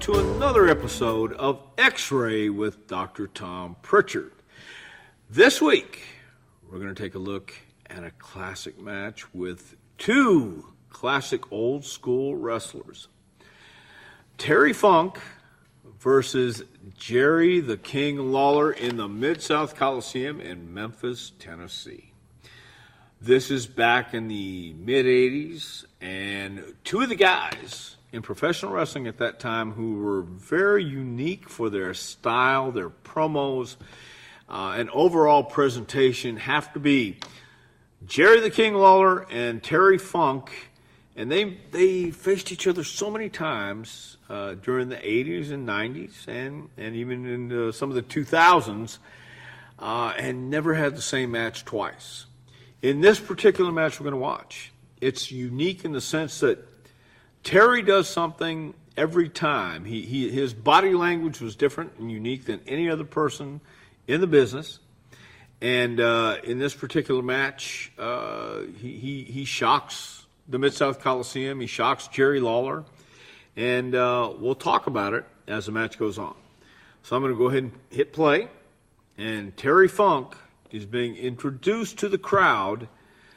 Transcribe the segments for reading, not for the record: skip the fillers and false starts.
to another episode of X-Ray with Dr. Tom Pritchard. This week, we're going to take a look at a classic match with two classic old school wrestlers. Terry Funk versus Jerry the King Lawler in the Mid-South Coliseum in Memphis, Tennessee. This is back in the mid-'80s, and two of the guys in professional wrestling at that time who were very unique for their style, their promos, and overall presentation have to be Jerry the King Lawler and Terry Funk. And they faced each other so many times during the 80s and 90s and even in some of the 2000s and never had the same match twice. In this particular match we're going to watch, it's unique in the sense that Terry does something every time. His body language was different and unique than any other person in the business. And in this particular match, he shocks the Mid-South Coliseum. He shocks Jerry Lawler. And we'll talk about it as the match goes on. So I'm going to go ahead and hit play. And Terry Funk is being introduced to the crowd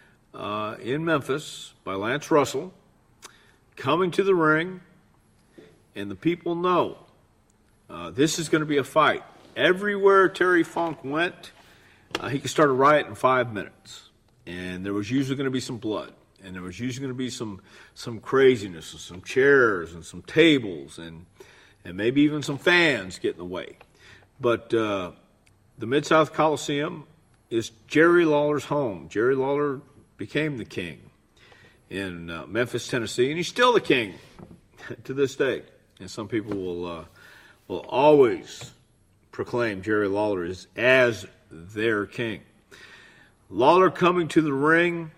in Memphis by Lance Russell, coming to the ring, and the people know this is going to be a fight. Everywhere Terry Funk went, he could start a riot in 5 minutes, and there was usually going to be some blood, and there was usually going to be some craziness, and some chairs, and some tables, and maybe even some fans get in the way. But the Mid-South Coliseum is Jerry Lawler's home. Jerry Lawler became the king in Memphis, Tennessee, and he's still the king to this day. And some people will always proclaim Jerry Lawler as their king. Lawler coming to the ring,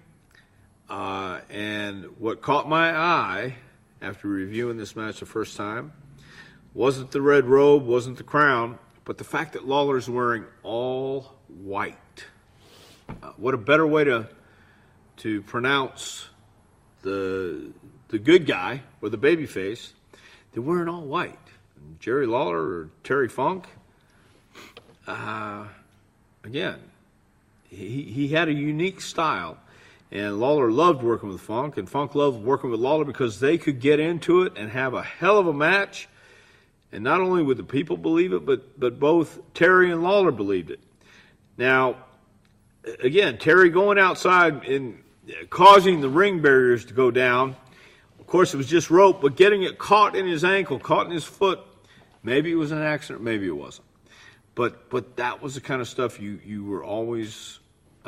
and what caught my eye after reviewing this match the first time wasn't the red robe, wasn't the crown, but the fact that Lawler's wearing all white. What a better way to pronounce the good guy or the baby face. They're wearing all white. And Jerry Lawler or Terry Funk, again, he had a unique style. And Lawler loved working with Funk, and Funk loved working with Lawler because they could get into it and have a hell of a match. And not only would the people believe it, but both Terry and Lawler believed it. Now, again, Terry going outside and causing the ring barriers to go down. Of course, it was just rope, but getting it caught in his ankle, caught in his foot. Maybe it was an accident, maybe it wasn't. But that was the kind of stuff you were always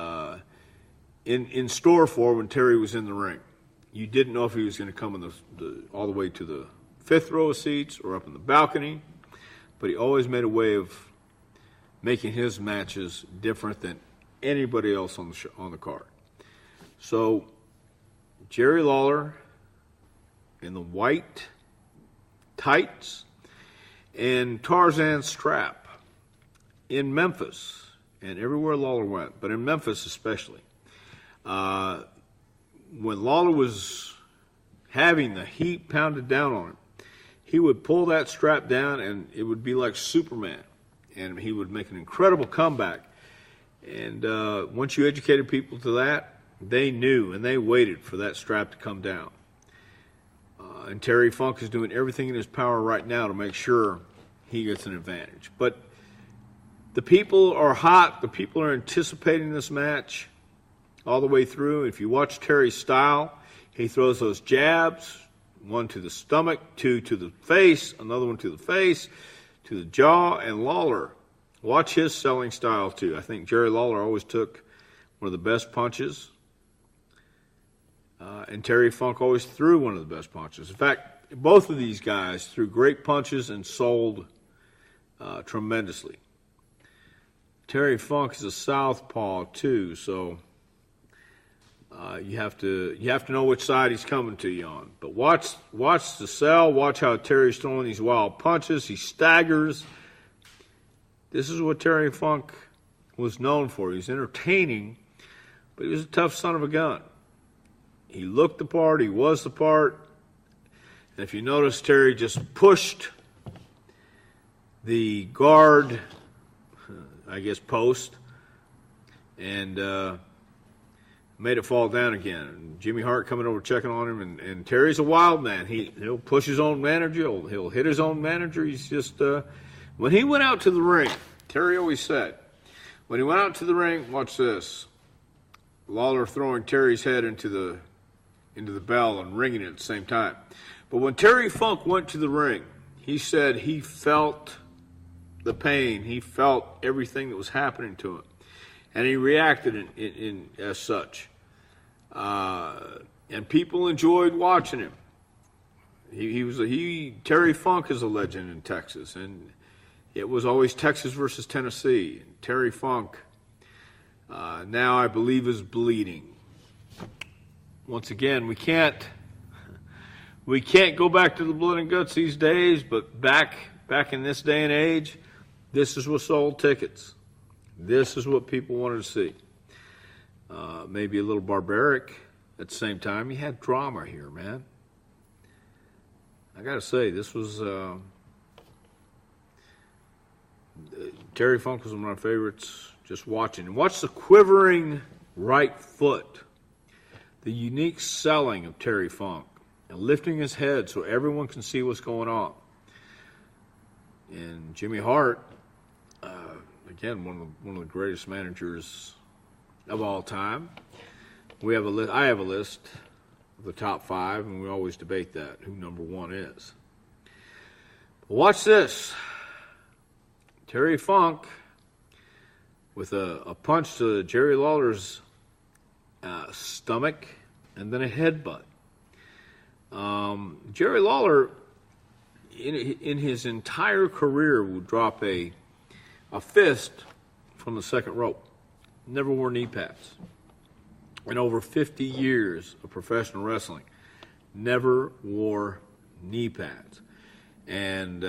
in store for when Terry was in the ring. You didn't know if he was going to come in all the way to the fifth row of seats or up in the balcony, but he always made a way of making his matches different than anybody else on the card. So Jerry Lawler in the white tights and Tarzan strap in Memphis, and everywhere Lawler went, but in Memphis especially. When Lawler was having the heat pounded down on him, he would pull that strap down and it would be like Superman, and he would make an incredible comeback. And once you educated people to that, they knew and they waited for that strap to come down. And Terry Funk is doing everything in his power right now to make sure he gets an advantage. But the people are hot. The people are anticipating this match all the way through. If you watch Terry's style, he throws those jabs, one to the stomach, two to the face, another one to the face, to the jaw, and Lawler. Watch his selling style, too. I think Jerry Lawler always took one of the best punches, and Terry Funk always threw one of the best punches. In fact, both of these guys threw great punches and sold tremendously. Terry Funk is a southpaw, too, so you have to know which side he's coming to you on. But watch the sell. Watch how Terry's throwing these wild punches. He staggers. This is what Terry Funk was known for. He was entertaining, but he was a tough son of a gun. He looked the part. He was the part. And if you notice, Terry just pushed the guard, I guess, post, and made it fall down again. And Jimmy Hart coming over checking on him, and Terry's a wild man. He'll push his own manager. He'll hit his own manager. He's just when he went out to the ring, Terry always said, when he went out to the ring, watch this. Lawler throwing Terry's head into the bell and ringing it at the same time. But when Terry Funk went to the ring, he said he felt the pain. He felt everything that was happening to him, and he reacted in as such. And people enjoyed watching him. Terry Funk is a legend in Texas, and it was always Texas versus Tennessee. Terry Funk now I believe is bleeding. Once again, we can't go back to the blood and guts these days, but back in this day and age, this is what sold tickets. This is what people wanted to see. Maybe a little barbaric at the same time. You had drama here, man. I got to say, this was Terry Funk was one of my favorites. Just watching. And watch the quivering right foot. The unique selling of Terry Funk. And lifting his head so everyone can see what's going on. And Jimmy Hart, again, one of the greatest managers of all time. I have a list of the top 5, and we always debate that, who number 1 is. But watch this. Terry Funk with a punch to Jerry Lawler's stomach and then a headbutt. Jerry Lawler, in his entire career, would drop a fist from the second rope. Never wore knee pads. In over 50 years of professional wrestling, never wore knee pads. And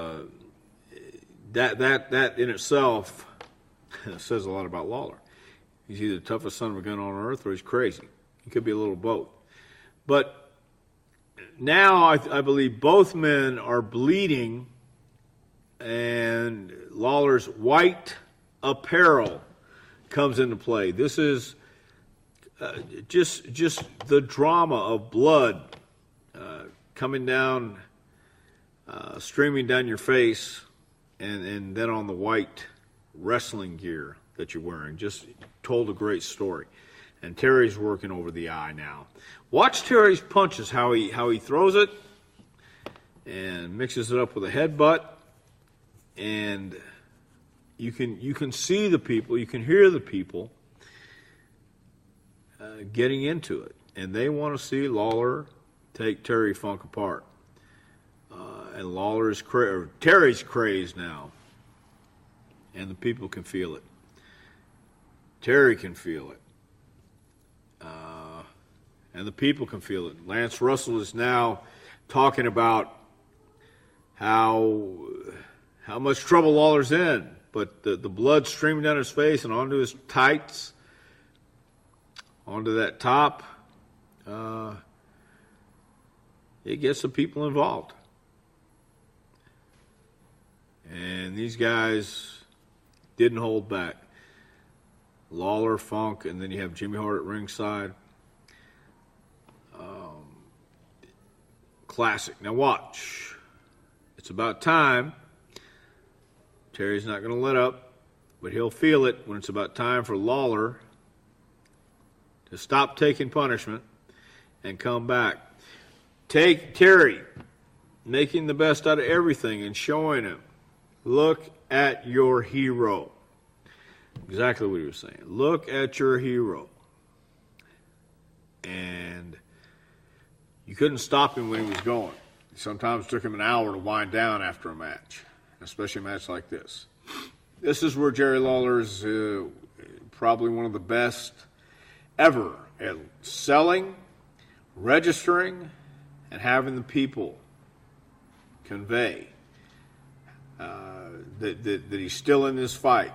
that in itself says a lot about Lawler. He's either the toughest son of a gun on earth or he's crazy. He could be a little both. But now I believe both men are bleeding, and Lawler's white apparel comes into play. This is just the drama of blood coming down, streaming down your face, and then on the white wrestling gear that you're wearing. Just told a great story. And Terry's working over the eye now. Watch Terry's punches, how he throws it and mixes it up with a headbutt. And you can see the people, you can hear the people getting into it. And they want to see Lawler take Terry Funk apart. And Terry's crazed now. And the people can feel it. Terry can feel it. And the people can feel it. Lance Russell is now talking about how much trouble Lawler's in. But the blood streaming down his face and onto his tights, onto that top, it gets the people involved. And these guys didn't hold back. Lawler, Funk, and then you have Jimmy Hart at ringside. Classic. Now watch. It's about time. Terry's not going to let up, but he'll feel it when it's about time for Lawler to stop taking punishment and come back. Take Terry, making the best out of everything and showing him, look at your hero. Exactly what he was saying. Look at your hero. And you couldn't stop him when he was going. Sometimes it took him an hour to wind down after a match, especially a match like this. This is where Jerry Lawler is probably one of the best ever at selling, registering, and having the people convey that he's still in this fight.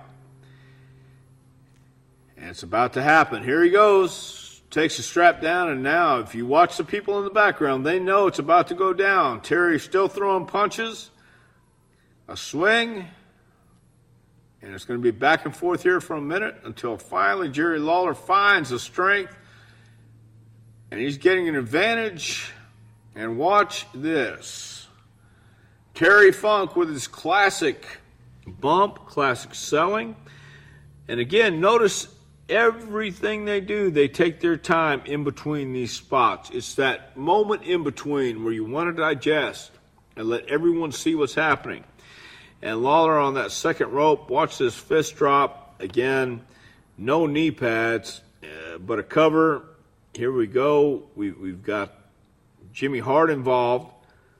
And it's about to happen. Here he goes. Takes the strap down, and now if you watch the people in the background, they know it's about to go down. Terry's still throwing punches. A swing, and it's going to be back and forth here for a minute until finally Jerry Lawler finds the strength, and he's getting an advantage. And watch this. Terry Funk with his classic bump, classic selling. And again, notice everything they do, they take their time in between these spots. It's that moment in between where you want to digest and let everyone see what's happening. And Lawler on that second rope, watch this fist drop. Again, no knee pads, but a cover. Here we go. We've got Jimmy Hart involved.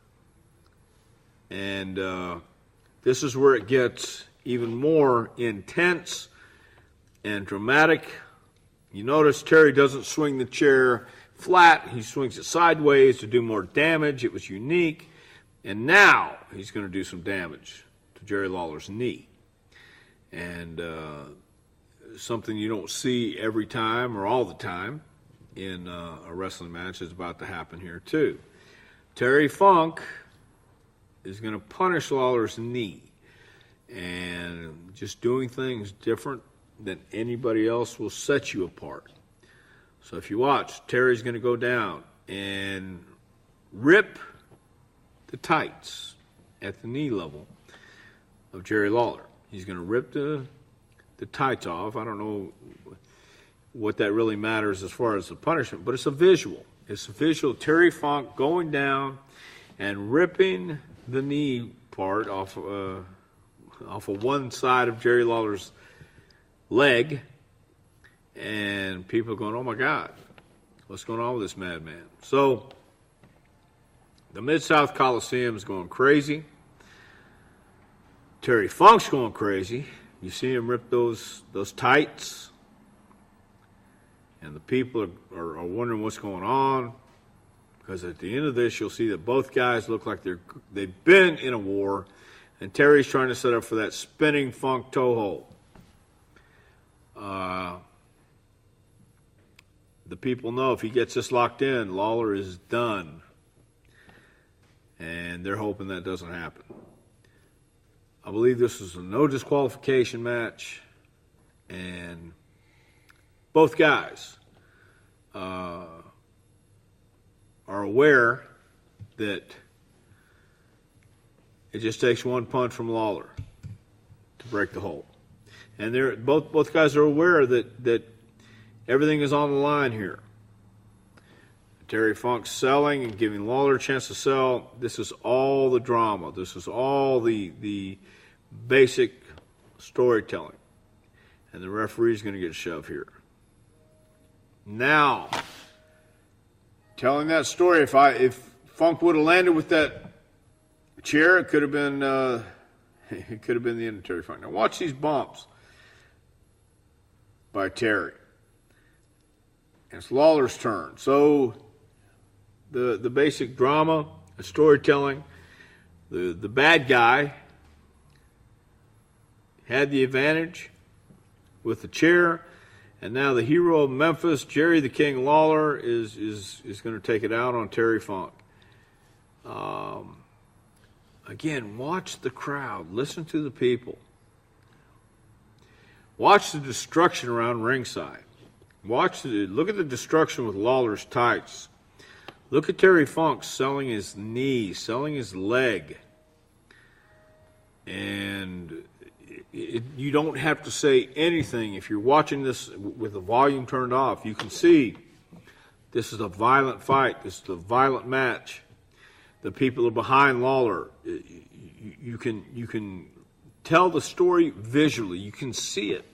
And this is where it gets even more intense and dramatic. You notice Terry doesn't swing the chair flat. He swings it sideways to do more damage. It was unique. And now he's going to do some damage to Jerry Lawler's knee. And something you don't see every time or all the time in a wrestling match is about to happen here too. Terry Funk is going to punish Lawler's knee, and just doing things different than anybody else will set you apart. So if you watch, Terry's going to go down and rip the tights at the knee level of Jerry Lawler. He's going to rip the tights off. I don't know what that really matters as far as the punishment, but it's a visual. It's a visual. Terry Funk going down and ripping the knee part off of one side of Jerry Lawler's leg, and people are going, oh my God, what's going on with this madman? So the Mid-South Coliseum is going crazy. Terry Funk's going crazy. You see him rip those tights, and the people are wondering what's going on, because at the end of this, you'll see that both guys look like they've been in a war, and Terry's trying to set up for that spinning Funk toe hold. The people know if he gets this locked in, Lawler is done, and they're hoping that doesn't happen. I believe this is a no disqualification match, and both guys are aware that it just takes one punch from Lawler to break the hold. And they're both guys are aware that everything is on the line here. Terry Funk's selling and giving Lawler a chance to sell. This is all the drama. This is all the basic storytelling. And the referee's going to get shoved here. Now, telling that story, if Funk would have landed with that chair, it could have been the end of Terry Funk. Now watch these bumps by Terry. And it's Lawler's turn. So the basic drama, the storytelling, the bad guy had the advantage with the chair, and now the hero of Memphis, Jerry the King Lawler, is going to take it out on Terry Funk. Again, watch the crowd. Listen to the people. Watch the destruction around ringside. Look at the destruction with Lawler's tights. Look at Terry Funk selling his knee, selling his leg. And you don't have to say anything. If you're watching this with the volume turned off, you can see this is a violent fight. This is a violent match. The people are behind Lawler. You can tell the story visually. You can see it.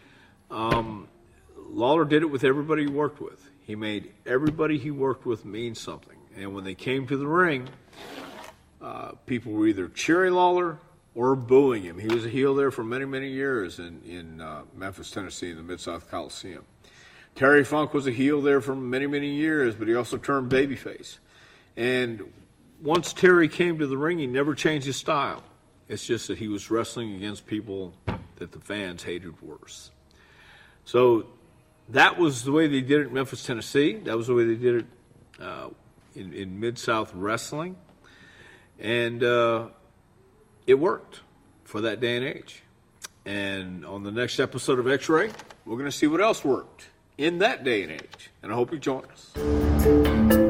Lawler did it with everybody he worked with. He made everybody he worked with mean something. And when they came to the ring, people were either cheering Lawler or booing him. He was a heel there for many, many years in Memphis, Tennessee, in the Mid-South Coliseum. Terry Funk was a heel there for many, many years, but he also turned babyface. And once Terry came to the ring, he never changed his style. It's just that he was wrestling against people that the fans hated worse. So that was the way they did it in Memphis, Tennessee. That was the way they did it in Mid-South wrestling. And it worked for that day and age. And on the next episode of X-Ray, we're going to see what else worked in that day and age. And I hope you join us.